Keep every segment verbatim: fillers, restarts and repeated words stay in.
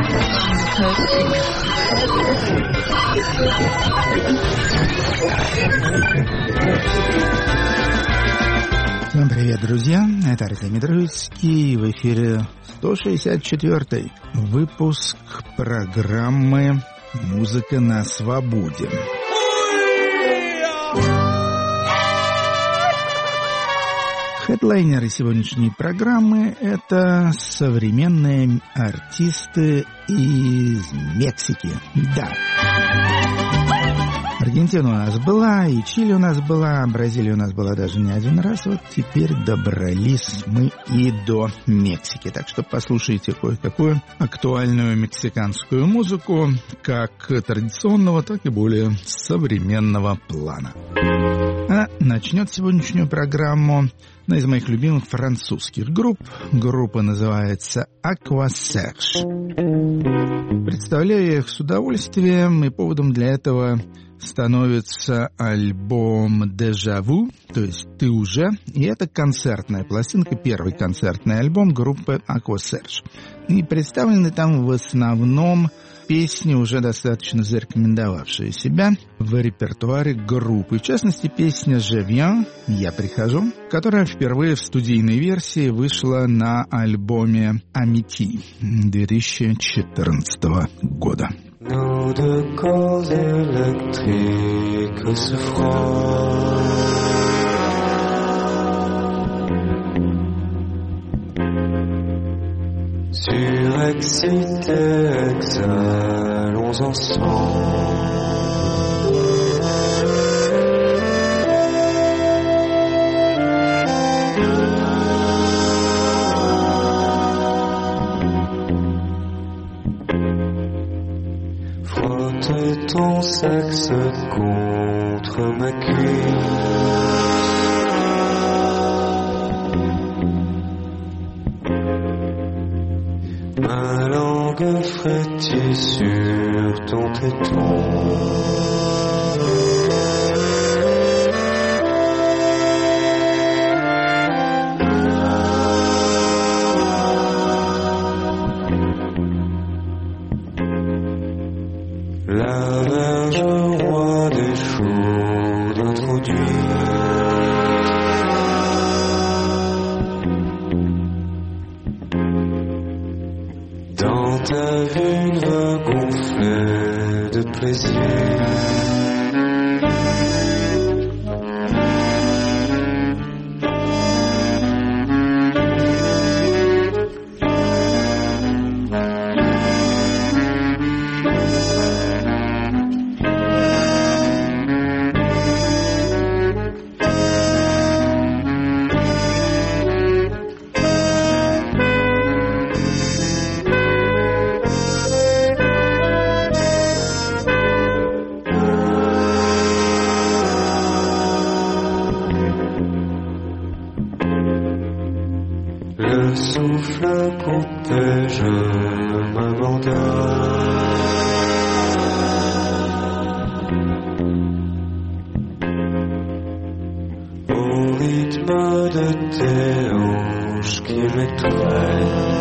Всем привет, друзья! Это Артемий Троицкий. В эфире сто шестьдесят четвёртый выпуск программы «Музыка на свободе». Хедлайнеры сегодняшней программы – это современные артисты из Мексики. Да. Аргентина у нас была, и Чили у нас была, Бразилия у нас была даже не один раз. Вот теперь добрались мы и до Мексики. Так что послушайте кое-какую актуальную мексиканскую музыку, как традиционного, так и более современного плана. А начнет сегодняшнюю программу одна из моих любимых французских групп. Группа называется Aqua Serge. Представляю я их с удовольствием, и поводом для этого становится альбом «Déjà Vu», то есть «Ты уже», и это концертная пластинка, первый концертный альбом группы Aqua Serge. И представлены там в основном песни, уже достаточно зарекомендовавшие себя в репертуаре группы. В частности, песня «Je viens», «Я прихожу», которая впервые в студийной версии вышла на альбоме «Amitié» две тысячи четырнадцатого года. Nos deux corps électriques se frottent. Surexcités, exhalons ensemble. Ton sexe contre ma cuisse. Ma langue frétille sur ton téton. La verge roi des choses introduites. Dans ta vulve gonflée de plaisir. Le souffle coupé, je m'abandonne. Au rythme de tes hanches qui m'étreignent.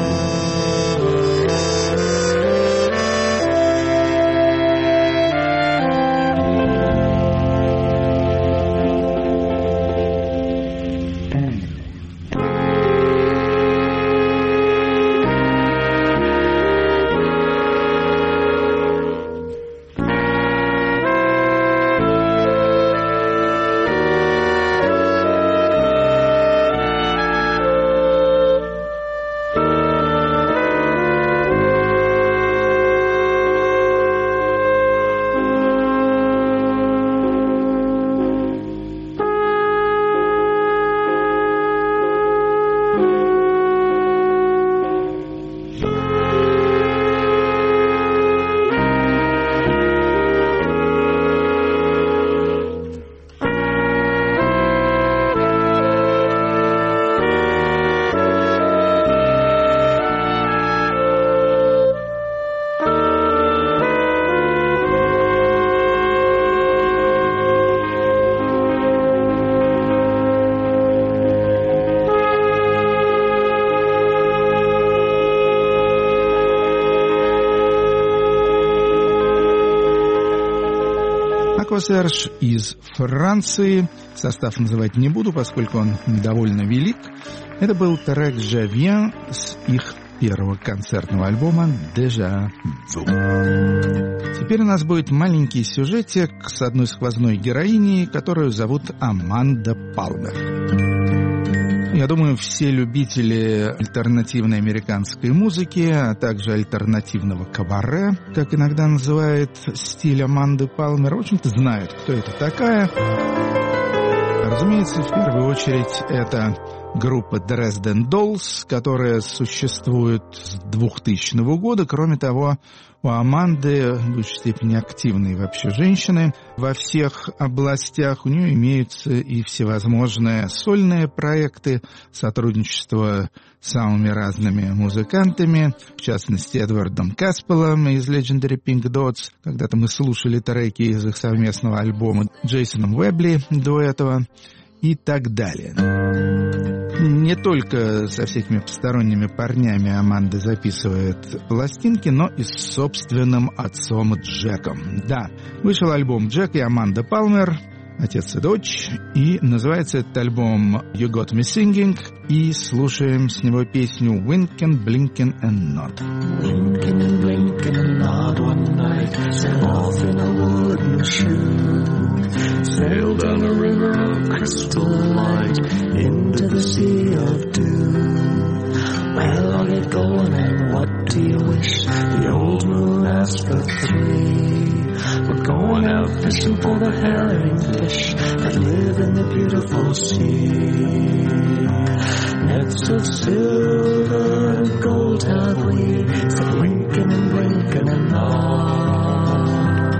Экосерж из Франции. Состав называть не буду, поскольку он довольно велик. Это был трек «Je viens» с их первого концертного альбома «Déjà vu». Теперь у нас будет маленький сюжетик с одной сквозной героиней, которую зовут Аманда Палмер. Я думаю, все любители альтернативной американской музыки, а также альтернативного кабаре, как иногда называют стиль Аманды Палмер, очень-то знают, кто это такая. Разумеется, в первую очередь это группа Dresden Dolls, которая существует с двухтысячного года. Кроме того, у Аманды в высшей степени активные вообще женщины. Во всех областях у нее имеются и всевозможные сольные проекты, сотрудничество с самыми разными музыкантами, в частности, Эдвардом Каспелом из Legendary Pink Dots. Когда-то мы слушали треки из их совместного альбома, Джейсоном Уэбли до этого и так далее. Не только со всякими посторонними парнями Аманда записывает пластинки, но и с собственным отцом Джеком. Да, вышел альбом «Джек и Аманда Палмер», отец и дочь, и называется этот альбом «You Got Me Singing», и слушаем с него песню «Winkin', Blinkin' and Nod». Winkin' and blinkin' and nod one night, set off in a wooden shoe, sailed down a river of crystal light, into the sea of dew. Where are you going and what do you wish? The old moon asked the three. We're going out fishing for the herring fish that live in the beautiful sea. Nets of silver and gold have we, said winking and blinking and nod.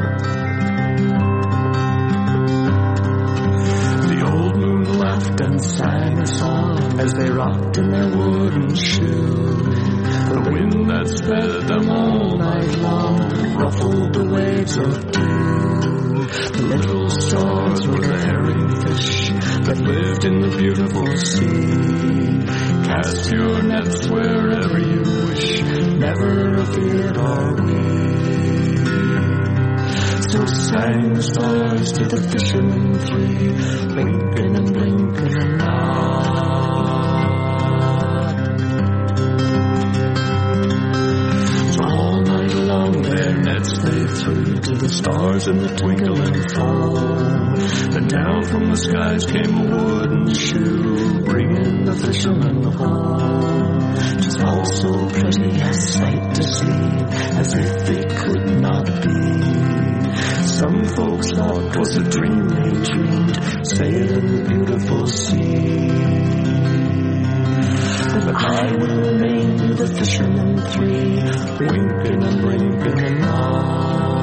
The old moon laughed and sang a song as they rocked in their wooden shoe. The wind that sped them all night long ruffled the waves of dew. The little stars were the herring fish that lived in the beautiful sea. Cast your nets wherever you wish, never afeard are we. So sang the stars to the fishermen three, blinking and blinking and nod. Their nets they threw to the stars in the twinkling foam. And down from the skies came a wooden shoe, bringing the fishermen home. 'Twas all so pretty a sight to see, as if it could not be. Some folks thought 'twas a dream they dreamed, sailing the beautiful sea. But I will name the fishermen three, winking and blinking and nod.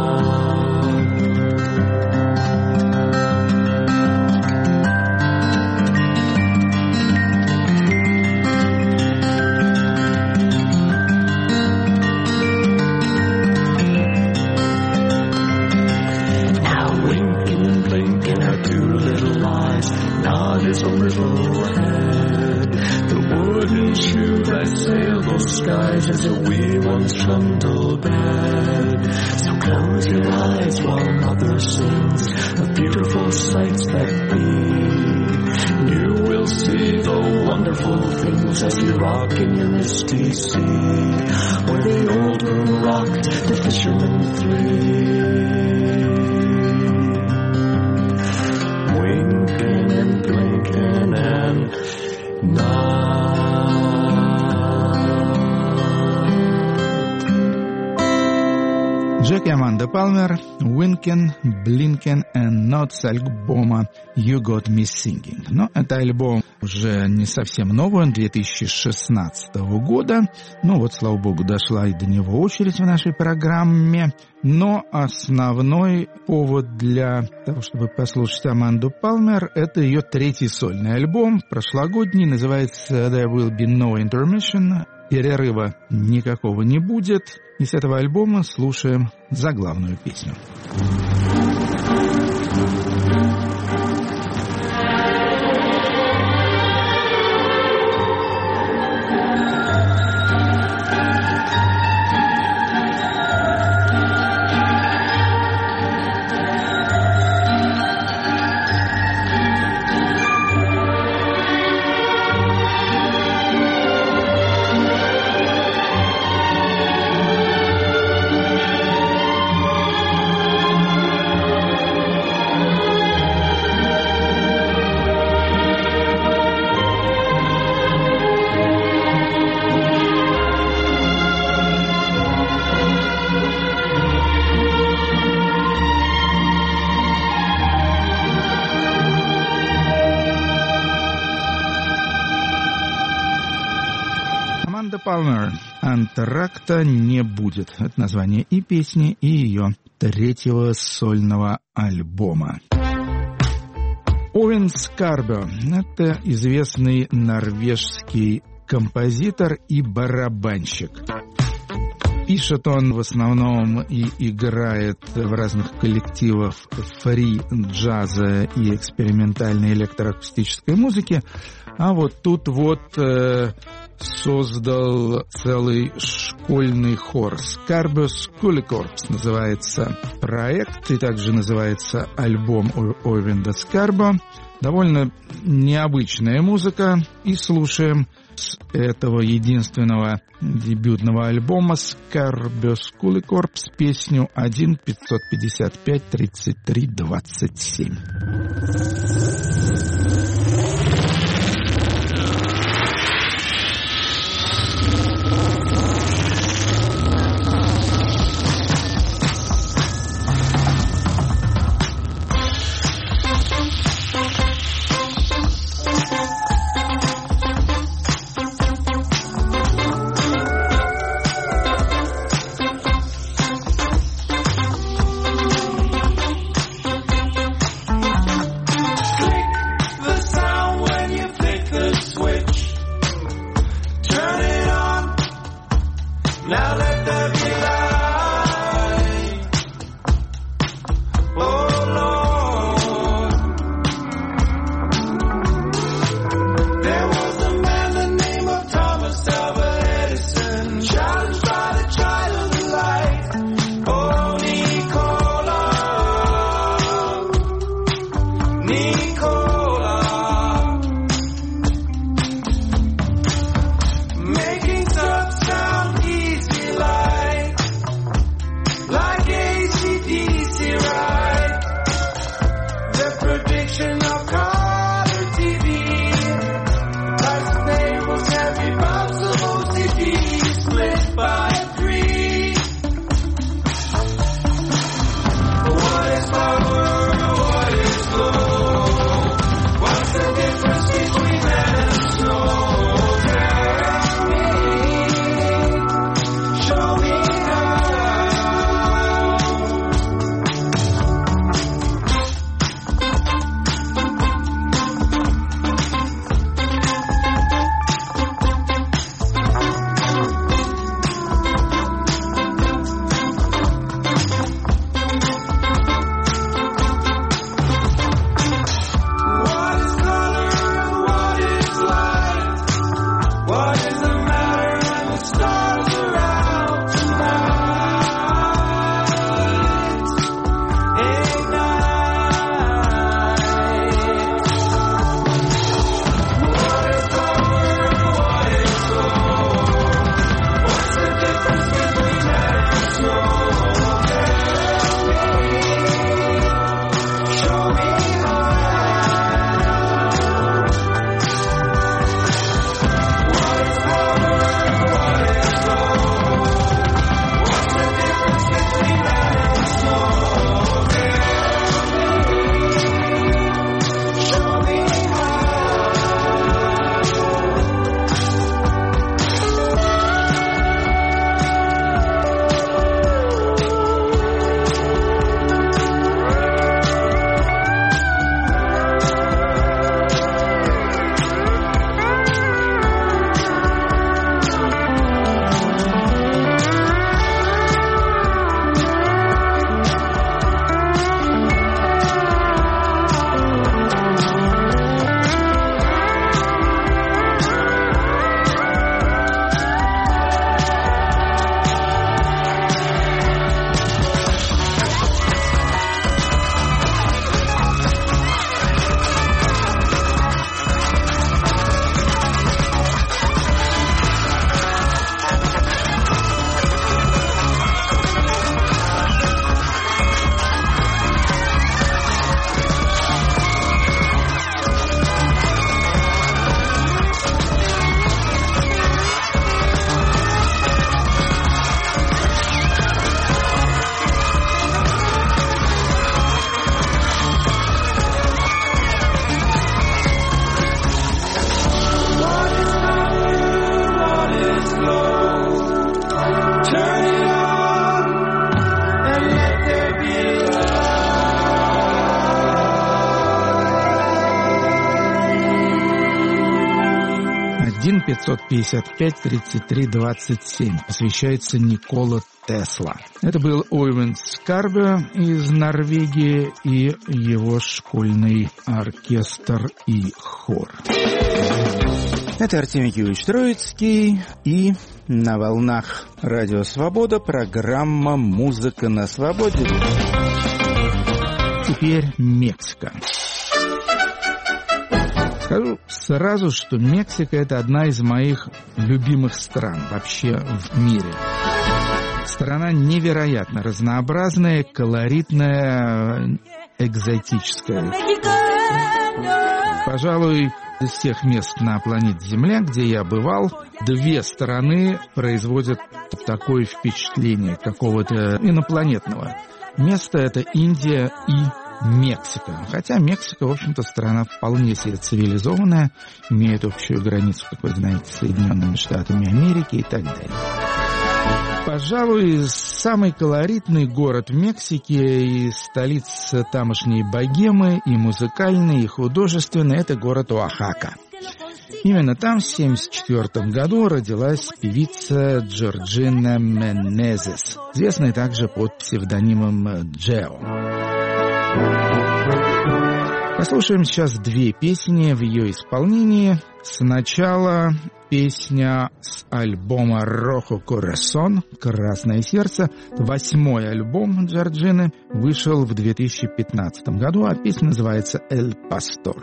Now winking and blinking are two little eyes, nod is a little head. The wooden shoe that sailed those skies as a wee one's trundle bed. So close your eyes while mother sings of beautiful sights that be. You will see the wonderful things as you rock in your misty sea, where the old moon rocked the fishermen three. Winking and blinking and nod. Джек и Аманда Палмер, Winkin', Blinkin' and Nod с альбома You Got Me Singing. Но это альбом уже не совсем новый, он две тысячи шестнадцатого года. Ну вот, слава богу, дошла и до него очередь в нашей программе. Но основной повод для того, чтобы послушать Аманду Палмер, это ее третий сольный альбом, прошлогодний, называется There Will Be No Intermission. Перерыва никакого не будет. И с этого альбома слушаем заглавную песню. Palmer. «Антракта не будет». Это название и песни, и ее третьего сольного альбома. Овен Скарбо – это известный норвежский композитор и барабанщик. Пишет он в основном и играет в разных коллективах фри-джаза и экспериментальной электроакустической музыки. А вот тут вот э, создал целый школьный хор. Скарбо School Corps называется проект, и также называется альбом Ойвинда Скарбо. Довольно необычная музыка, и слушаем с этого единственного дебютного альбома Скарбо School Corps песню один пятьсот пятьдесят пять тридцать три двадцать семь. Making stuff sound easy like пятьсот пятьдесят пять тридцать три двадцать семь посвящается Никола Тесла. Это был Ойвинд Скарбе из Норвегии и его школьный оркестр и хор. Это Артемий Киевич Троицкий, и на волнах Радио Свобода программа «Музыка на свободе». Теперь Мексика. Скажу сразу, что Мексика – это одна из моих любимых стран вообще в мире. Страна невероятно разнообразная, колоритная, экзотическая. Пожалуй, из всех мест на планете Земля, где я бывал, две страны производят такое впечатление какого-то инопланетного места. Это Индия и Мексика. Хотя Мексика, в общем-то, страна вполне себе цивилизованная, имеет общую границу, как вы знаете, с Соединенными Штатами Америки и так далее. Пожалуй, самый колоритный город в Мексике и столица тамошней богемы, и музыкальной, и художественной, это город Оахака. Именно там в семьдесят четвёртом году родилась певица Джорджина Менезес, известная также под псевдонимом Джео. Послушаем сейчас две песни в ее исполнении. Сначала песня с альбома «Рохо Корасон» «Красное сердце». Восьмой альбом Джорджины вышел в две тысячи пятнадцатом году, а песня называется «Эль Пастор».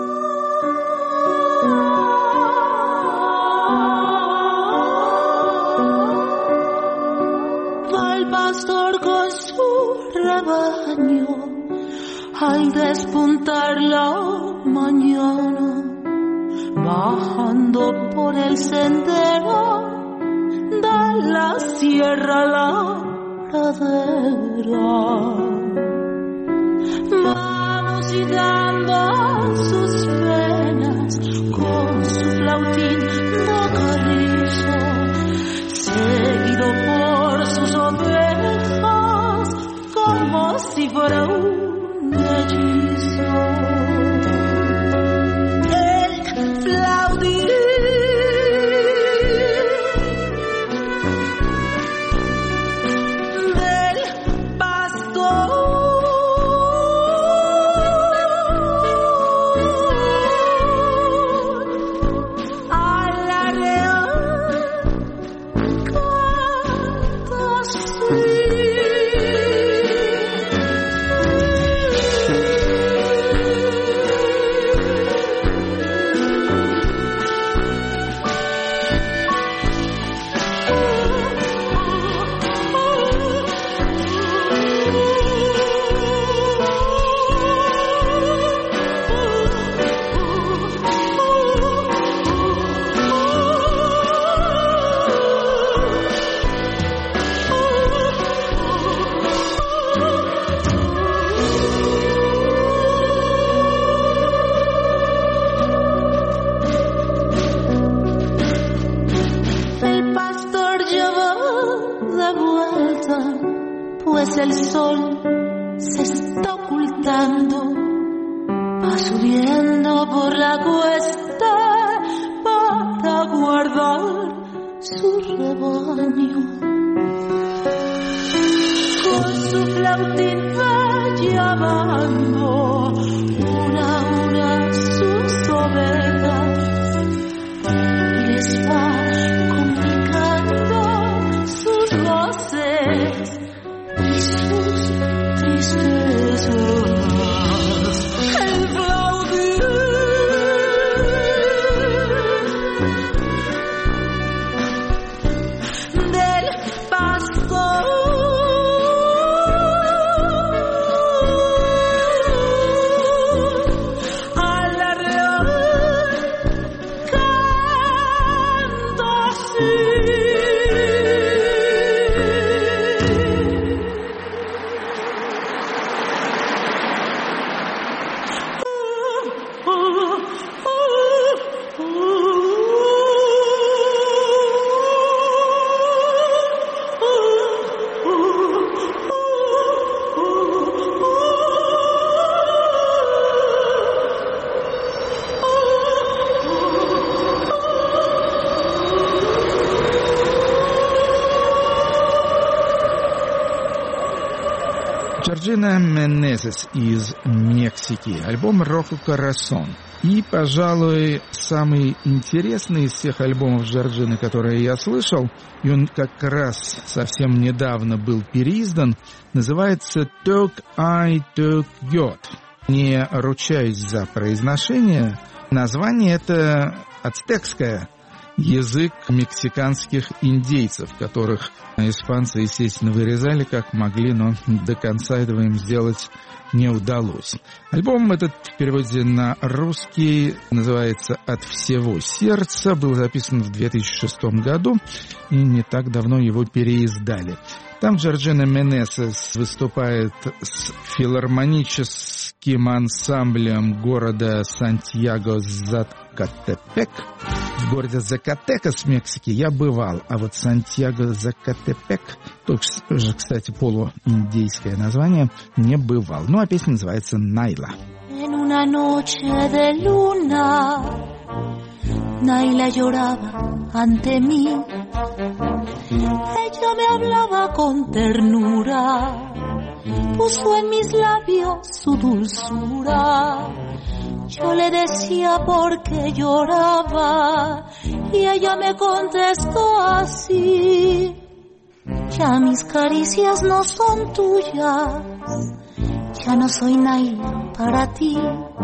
Al despuntar la mañana, bajando por el sendero de la sierra a la pradera, va musicando sus penas con su flautín de carrizo, seguido por sus ovejas como si fuera un hechizo. El flautín del pastor a la real canta así. Pues el sol se está ocultando, va subiendo por la cuesta para guardar su rebaño. Con su flautín va llamando una a una sus ovejas y les va comunicando sus voces y sus tristezas. El flautín del pastor Джорджина Менезес из Мексики. Альбом «Рохо Корасон». И, пожалуй, самый интересный из всех альбомов Джорджины, которые я слышал, и он как раз совсем недавно был переиздан, называется «Ток Ай Ток Йод». Не ручаюсь за произношение. Название это ацтекское, язык мексиканских индейцев, которых испанцы, естественно, вырезали как могли, но до конца этого им сделать не удалось. Альбом этот в переводе на русский называется «От всего сердца», был записан в две тысячи шестом году, и не так давно его переиздали. Там Джорджина Менезес выступает с филармоническим ансамблем города Сантьяго-Закатепек. В городе Закатекас, Мексики, я бывал, а вот Сантьяго-Закатепек, тоже, кстати, полуиндейское название, не бывал. Ну, а песня называется «Найла». En una noche de luna, Naila lloraba ante mí. Ella me hablaba con ternura, puso en mis labios su dulzura. Yo le decía por qué lloraba y ella me contestó así: ya mis caricias no son tuyas, ya no soy Naila para ti.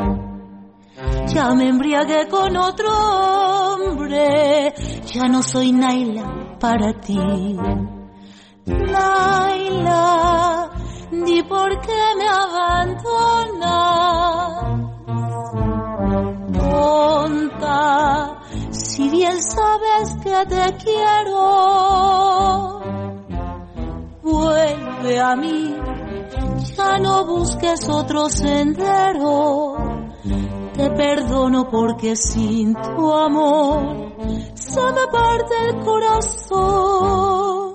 Ya me embriagué con otro hombre, ya no soy Naila para ti. Naila, di por qué me abandonas. Tonta, si bien sabes que te quiero, vuelve a mí, ya no busques otro sendero. Te perdono porque sin tu amor se me parte el corazón.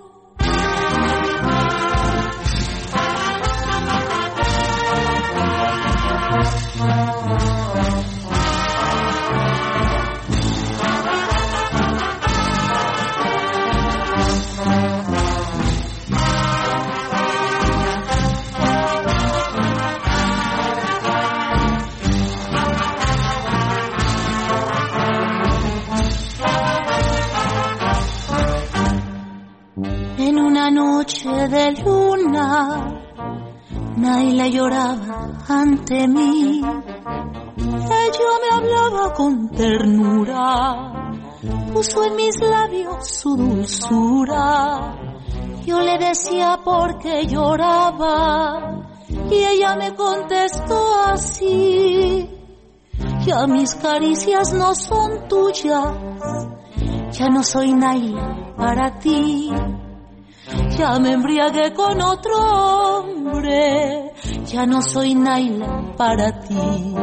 En una noche de luna, Naila lloraba ante mí. Ella me hablaba con ternura, puso en mis labios su dulzura. Yo le decía por qué lloraba y ella me contestó así: ya mis caricias no son tuyas, ya no soy Naila para ti. Ya me embriagué con otro hombre, ya no soy Naila para ti.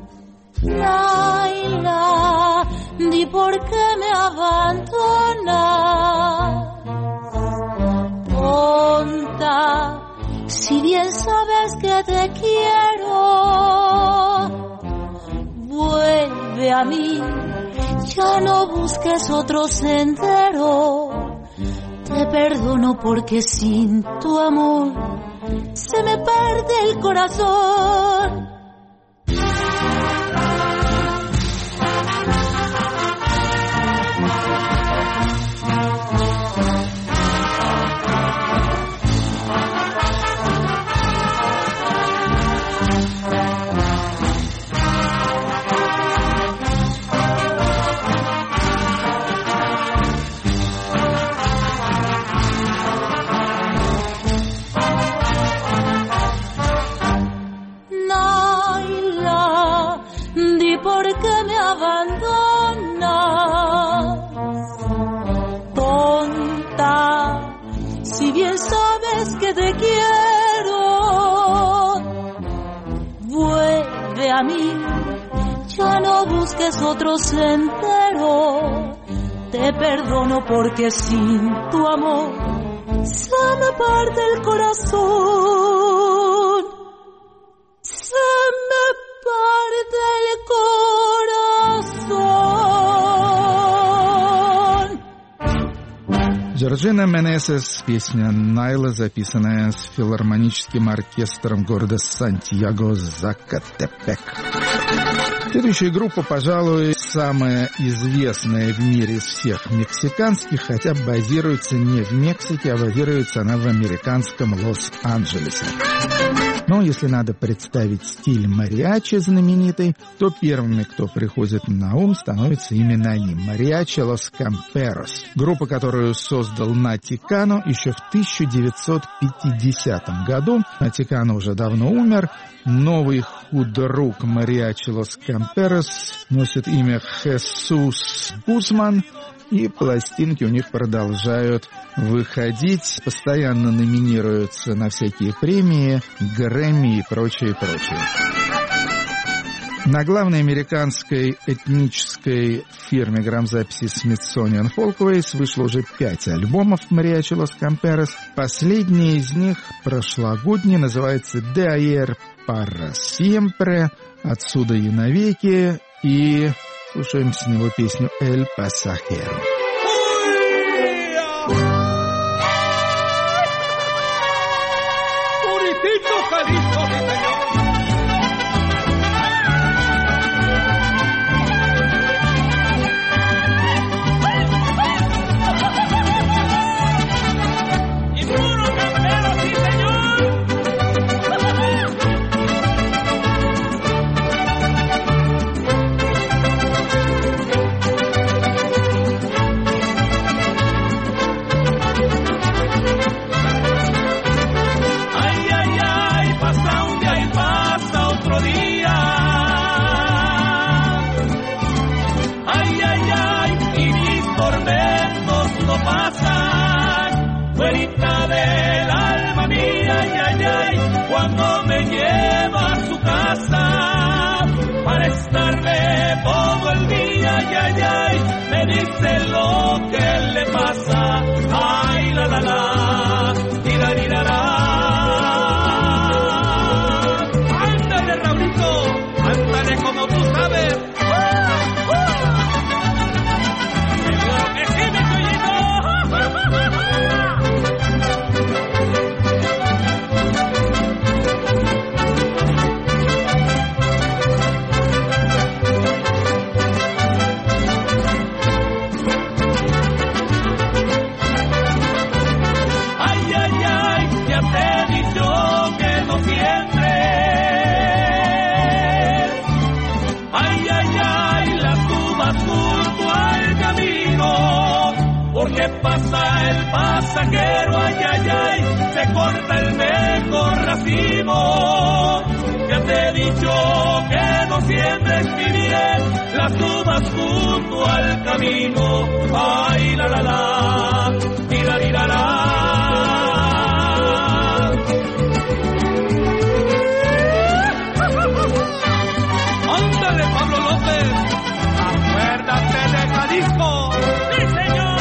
Naila, di por qué me abandonas. Tonta, si bien sabes que te quiero, vuelve a mí, ya no busques otro sendero. Te perdono porque sin tu amor se me parte el corazón. ¿Por qué me abandonas? Tonta, si bien sabes que te quiero, vuelve a mí, ya no busques otro sendero. Te perdono porque sin tu amor se me parte el corazón. Se me parte el corazón. Джорджина Менесес, песня «Найла», записанная с филармоническим оркестром города Сантьяго Закатепек. Следующая группа, пожалуй, самая известная в мире из всех мексиканских, хотя базируется не в Мексике, а базируется она в американском Лос-Анджелесе. Но если надо представить стиль мариачи знаменитый, то первыми, кто приходит на ум, становятся именно они. Мариачи Лос Камперос. Группа, которую создал Нати Кано еще в тысяча девятьсот пятидесятом году. Нати Кано уже давно умер. Новый худрук мариачи Лос Камперос носит имя Хесус Гузман. И пластинки у них продолжают выходить, постоянно номинируются на всякие премии, Грэмми и прочее, прочее. На главной американской этнической фирме грамзаписи Smithsonian Folkways вышло уже пять альбомов мариачи Лос Камперос. Последний из них, прошлогодний, называется «De ayer para siempre», «Отсюда и навеки», и слушаем с него песню «El Pasajero». Cuando me lleva a su casa para estarme todo el día, ay, ay, ay, me dice lo que le pasa, ay, la, la, la, tira, tira, la. Ándale, Raulito, ándale como tú sabes. Seguro que sí, mi Chuyito. Porque pasa el pasajero, ay, ay, ay, se corta el mejor racimo. Ya te he dicho que no siembres mi bien las uvas junto al camino. Ay, la, la, la, tira, tira, la. Ándale, Pablo López, acuérdate de Jalisco. ¡Sí, señor!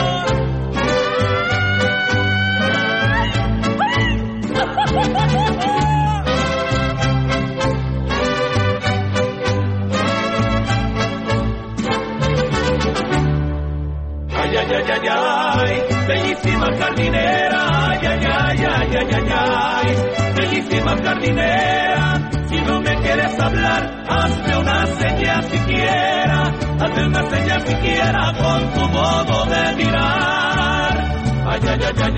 Ay, ay, ay, ay, ay, bellísima jardinera, ay, ay, ay, ay, ay, ay, ay, bellísima jardinera, si no me quieres hablar, hazme una señal siquiera, hazme una señal siquiera con tu modo de mirar. Ay, ay, ay, ay,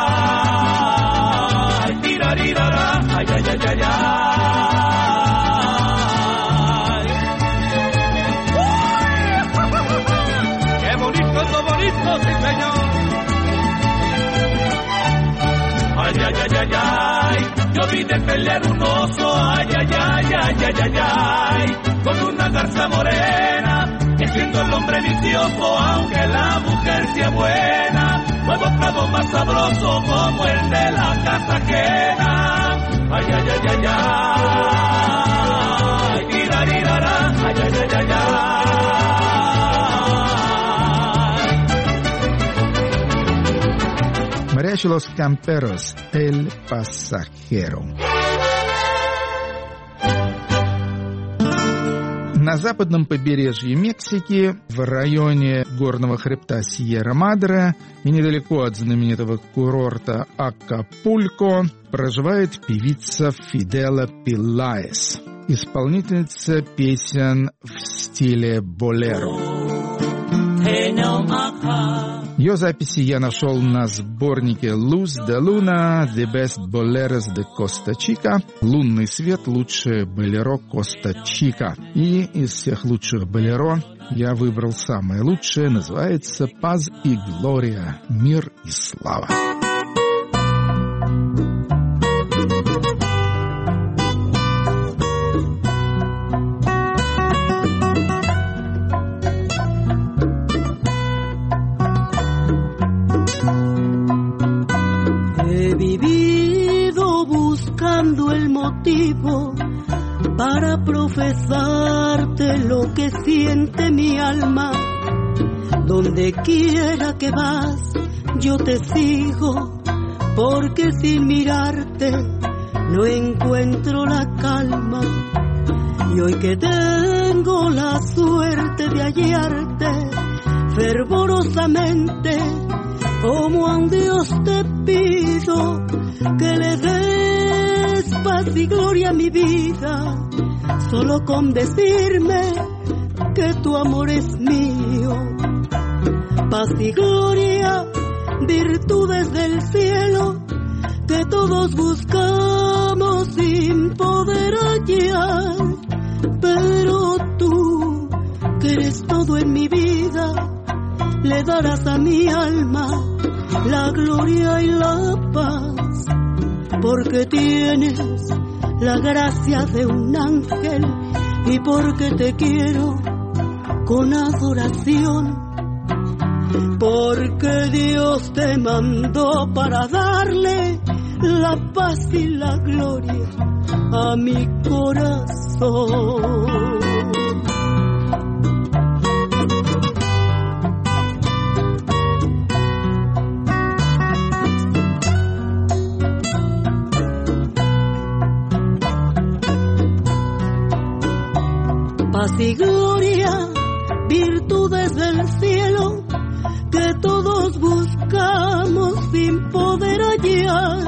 ay, tirarirara, ay, ay, ay, ay, ay. ¡Qué bonito, lo bonito, sí, señor! Ay, ay, ay, ay, ay, yo vi de pelear un oso, ay, ay, ay, ay, ay, ay, ay, con una garza morena, que siendo el hombre vicioso, aunque la mujer sea buena, luego prado más sabroso como el de la casa ajena. Ay, ay, ay, ay, ay, tirarirara, ay, ay, ay, ay, ay. Mariachi Los Camperos, El Pasajero. На западном побережье Мексики, в районе горного хребта Сьерра-Мадре и недалеко от знаменитого курорта Акапулько, проживает певица Фидела Пилаес, исполнительница песен в стиле болеро. Ее записи я нашел на сборнике Luz de Luna, The Best Boleros de Costa Chica, «Лунный свет. Лучшее болеро Коста Чика». И из всех лучших болеро я выбрал самое лучшее, называется «Paz y Gloria», «Мир и слава». El motivo para profesarte lo que siente mi alma. Donde quiera que vas, yo te sigo, porque sin mirarte no encuentro la calma. Y hoy que tengo la suerte de hallarte fervorosamente, como a un Dios te pido que le des paz y gloria a mi vida, solo con decirme que tu amor es mío. Paz y gloria, virtudes del cielo, que todos buscamos sin poder hallar. Pero tú, que eres todo en mi vida, le darás a mi alma la gloria y la paz, porque tienes la gracia de un ángel y porque te quiero con adoración, porque Dios te mandó para darle la paz y la gloria a mi corazón. Paz y gloria, virtudes del cielo, que todos buscamos sin poder hallar.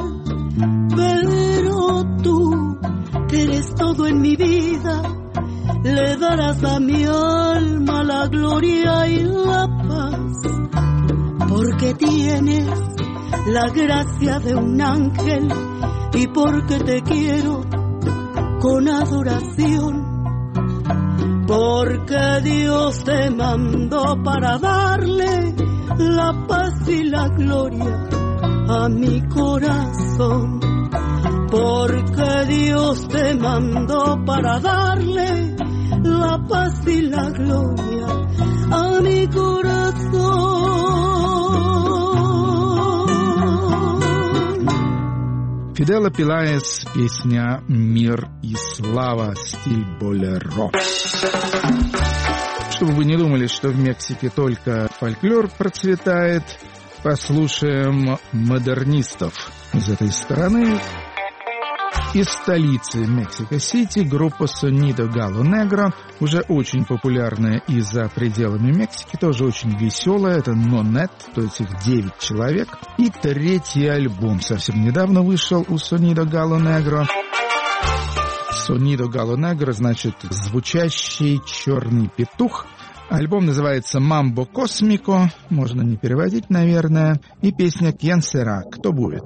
Pero tú, que eres todo en mi vida, le darás a mi alma la gloria y la paz, porque tienes la gracia de un ángel y porque te quiero con adoración. Porque Dios te mandó para darle la paz y la gloria a mi corazón. Porque Dios te mandó para darle la paz y la gloria a mi corazón. Фидела Пилаес, песня «Мир и слава», стиль болеро. Чтобы вы не думали, что в Мексике только фольклор процветает, послушаем модернистов из этой стороны. Из столицы Мексико-Сити группа Sonido Galo Negro, уже очень популярная и за пределами Мексики, тоже очень веселая, это Нонет, то есть их девять человек. И третий альбом совсем недавно вышел у Sonido Galo Negro. Sonido Galo Negro значит «звучащий черный петух». Альбом называется «Мамбо Космико», можно не переводить, наверное, и песня «Quién será?» «Кто будет?».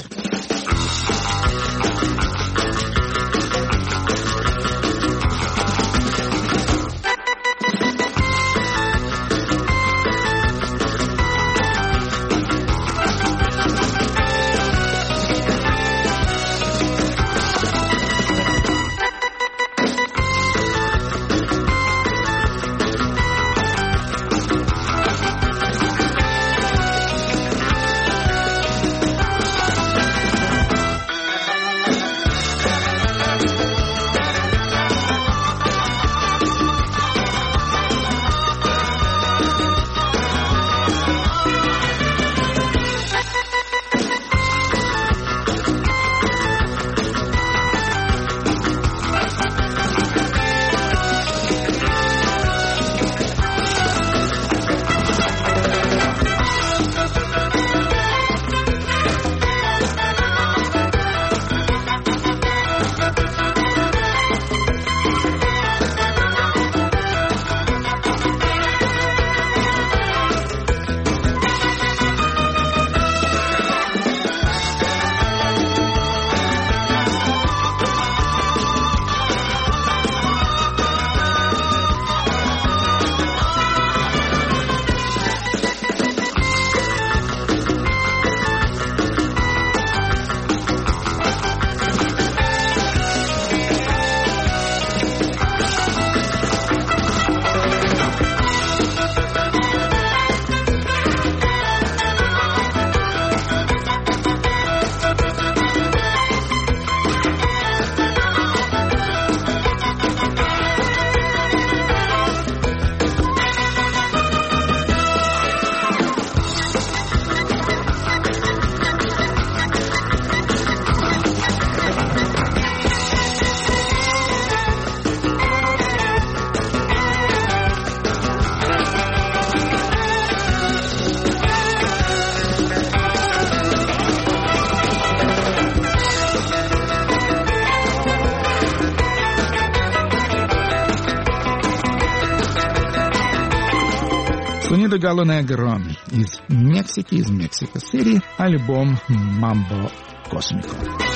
Sonido Galo Negro из Мексики, из Мексико-Сити, альбом «Мамбо Космико».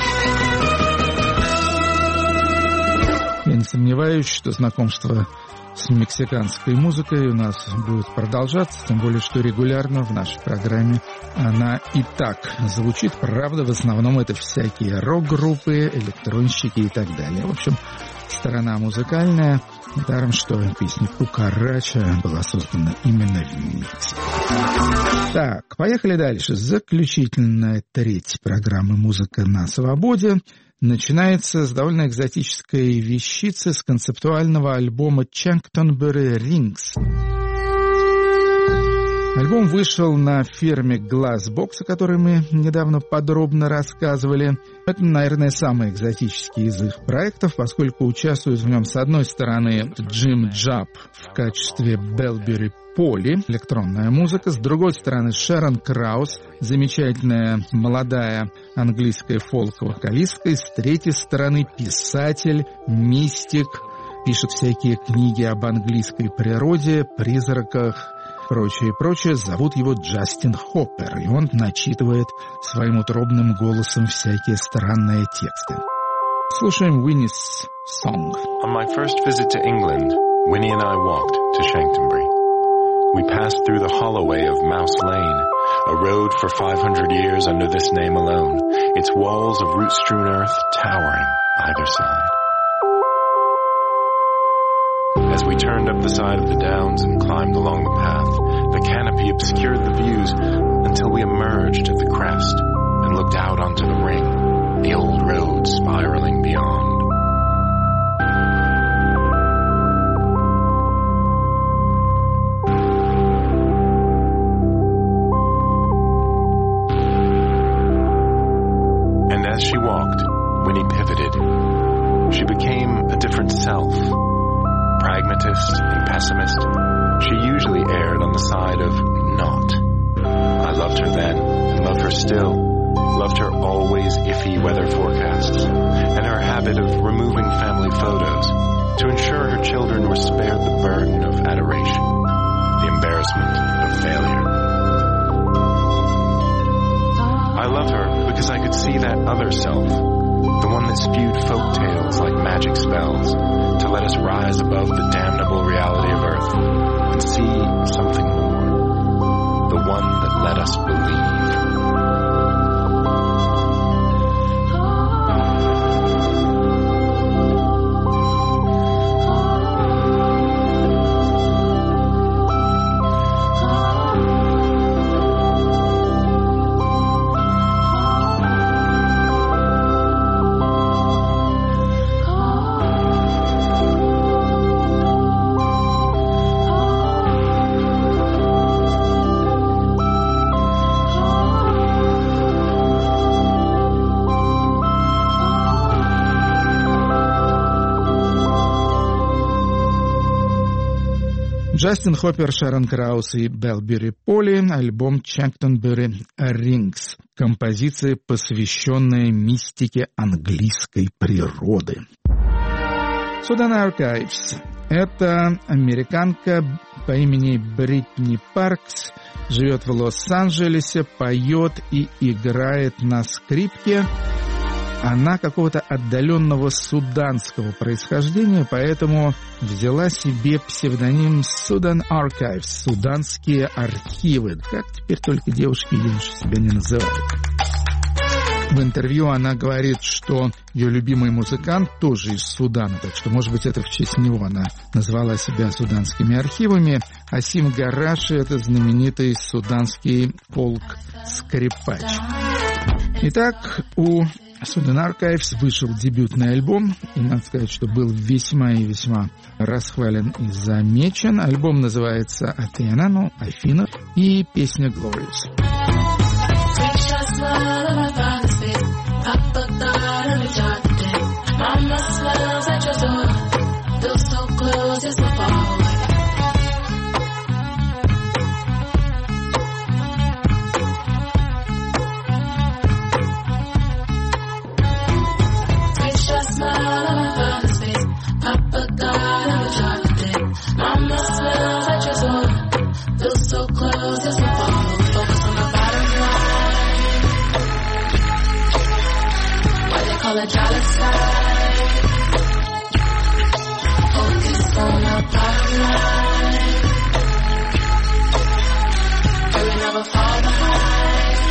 Я не сомневаюсь, что знакомство с мексиканской музыкой у нас будет продолжаться, тем более, что регулярно в нашей программе она и так звучит. Правда, в основном это всякие рок-группы, электронщики и так далее. В общем, сторона музыкальная. Даром, что песня «Кукарача» была создана именно в Мексике. Так, поехали дальше. Заключительная треть программы «Музыка на свободе» начинается с довольно экзотической вещицы с концептуального альбома «Chanctonbury Rings». Альбом вышел на фирме Glassbox, о которой мы недавно подробно рассказывали. Это, наверное, самый экзотический из их проектов, поскольку участвует в нем, с одной стороны, Джим Джаб в качестве Белбери Поли, электронная музыка, с другой стороны, Шерон Краус, замечательная молодая английская фолк-вокалистка, и с третьей стороны, писатель, мистик, пишет всякие книги об английской природе, призраках, прочее и прочее. Зовут его Джастин Хоппер, и он начитывает своим утробным голосом всякие странные тексты. Слушаем Winnie's Song. On my first visit to England, Winnie and I walked to Chanctonbury. We passed through the holloway of Mouse Lane, a road for five hundred years under this name alone, its walls of root-strewn earth towering either side. As we turned up the side of the downs and climbed along the path, the canopy obscured the views until we emerged at the crest and looked out onto the ring, the old road spiraling beyond. And as she walked, Winnie pivoted. She became a different self. Pragmatist and pessimist, she usually erred on the side of not. I loved her then, and love her still. Loved her always iffy weather forecasts, and her habit of removing family photos to ensure her children were spared the burden of adoration, the embarrassment of failure. I love her because I could see that other self, the one that spewed folk tales like magic spells to let us rise above the damnable reality of earth and see something more, the one that let us believe. Джастин Хоппер, Шерон Краус и Белбери Поли, альбом «Chanctonbury Rings», композиция, посвященная мистике английской природы. Sudan Archives — это американка по имени Бритни Паркс, живет в Лос-Анджелесе, поет и играет на скрипке. Она какого-то отдаленного суданского происхождения, поэтому взяла себе псевдоним Sudan Archives, суданские архивы. Как теперь только девушки и юноши себя не называют. В интервью она говорит, что ее любимый музыкант тоже из Судана, так что, может быть, это в честь него она назвала себя суданскими архивами. Асим Гараши — это знаменитый суданский фолк-скрипач. Итак, у Sudan Archives вышел дебютный альбом, и надо сказать, что был весьма и весьма расхвален и замечен. Альбом называется «Атена», ну, Афина, и песня «Glorious». Mama smells at your soul, feels so call it dollar sign. Focused on the bottom line. And we never fall behind.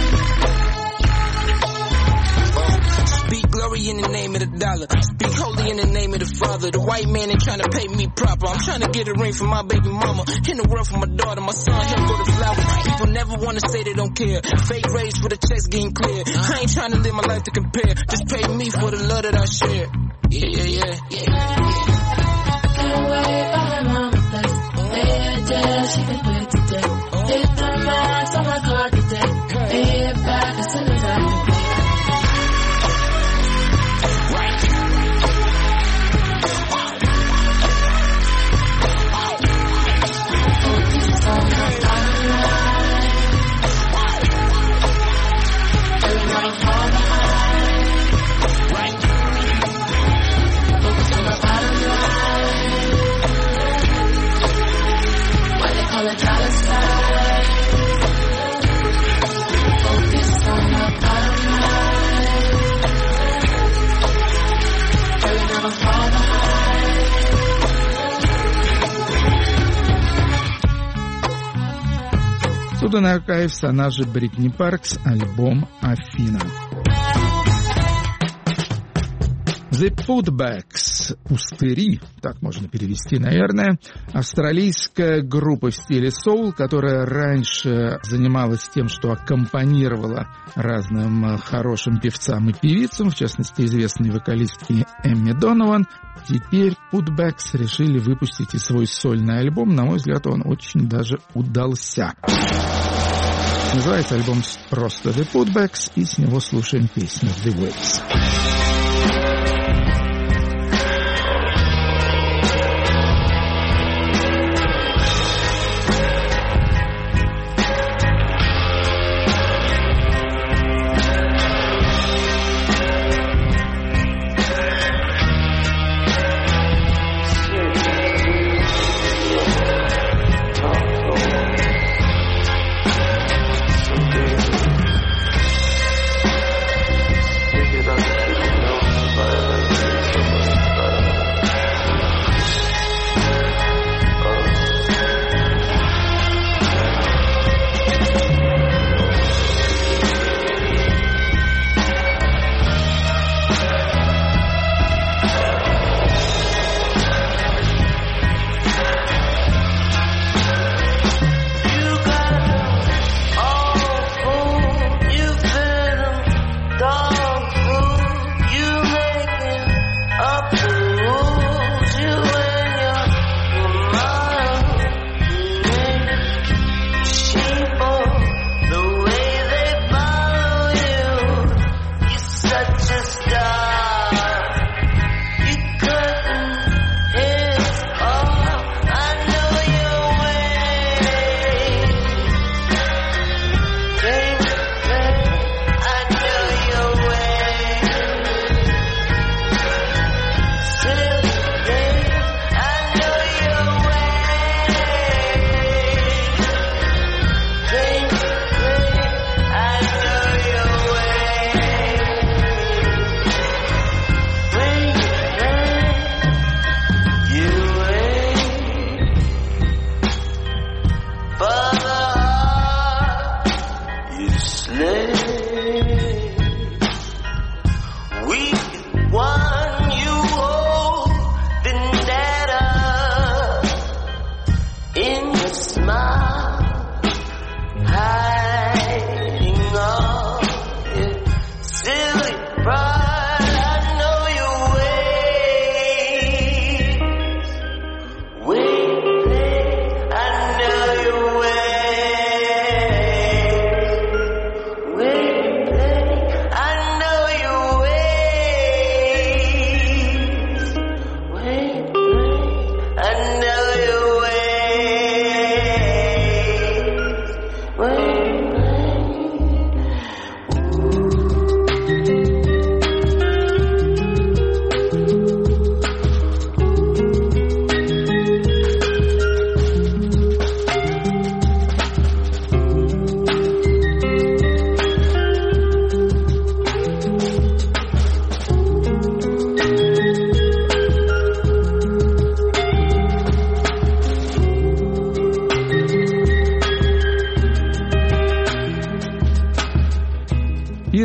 Speak glory in the name of the dollar. Speak holy in the name of the Father. The white man ain't trying to pay me proper. I'm trying to get a ring for my baby mama. In the world for my daughter, my son, he'll go to flowers. People never want to say they don't care. Fake race for the checks getting clear. I ain't trying to live my life to compare. Just pay me for the love that I share. Yeah, yeah, yeah, yeah. Get away from my mama place. Lay her down, she can quit today. Hit the max on my card today. Pay it back as soon as I can pay. Суден Аркаевс, она же Бритни Паркс, альбом «Афина». The Putbacks, пустыри, так можно перевести, наверное, австралийская группа в стиле соул, которая раньше занималась тем, что аккомпанировала разным хорошим певцам и певицам, в частности, известной вокалистке Эмми Донован. Теперь Putbacks решили выпустить и свой сольный альбом. На мой взгляд, он очень даже удался. Называется альбом просто The Putbacks, и с него слушаем песню The Waves.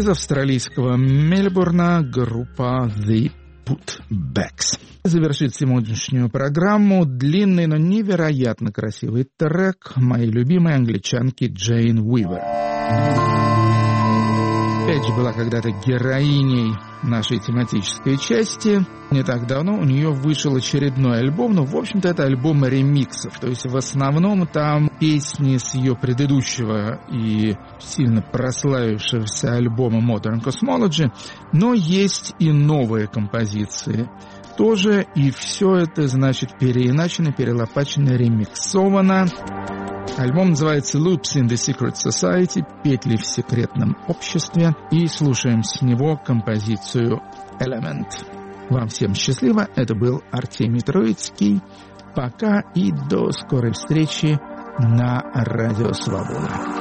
Из австралийского Мельбурна группа The Putbacks. Завершит сегодняшнюю программу длинный, но невероятно красивый трек моей любимой англичанки Джейн Уивер. Эдж была когда-то героиней нашей тематической части. Не так давно у нее вышел очередной альбом, но, в общем-то, это альбом ремиксов. То есть, в основном, там песни с ее предыдущего и сильно прославившегося альбома Modern Cosmology, но есть и новые композиции тоже, и все это, значит, переиначено, перелопачено, ремиксовано. Альбом называется Loops in the Secret Society, петли в секретном обществе, и слушаем с него композицию Element. Вам всем счастливо, это был Артемий Троицкий. Пока и до скорой встречи на Радио Свобода.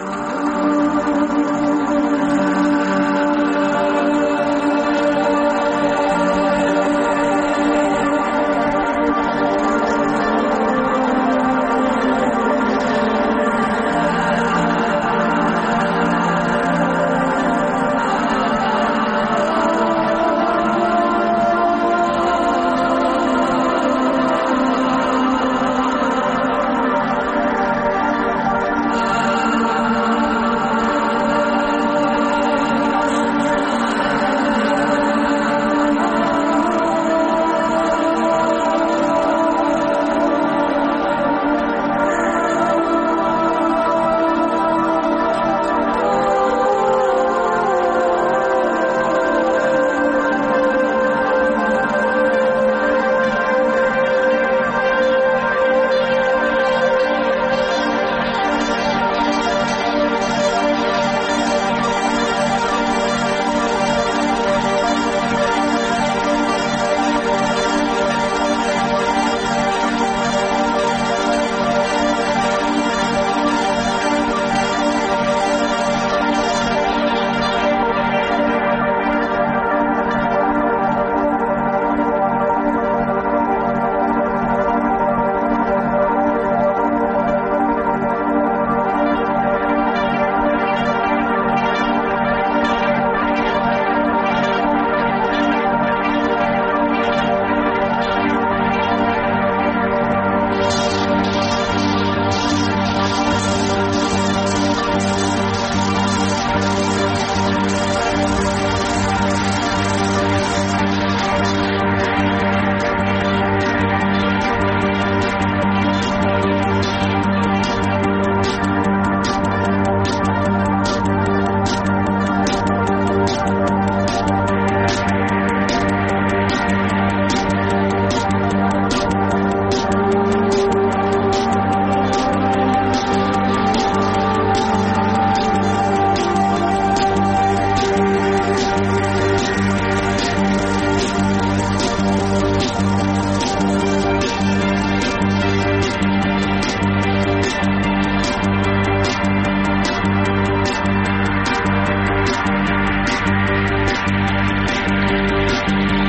We'll be right back.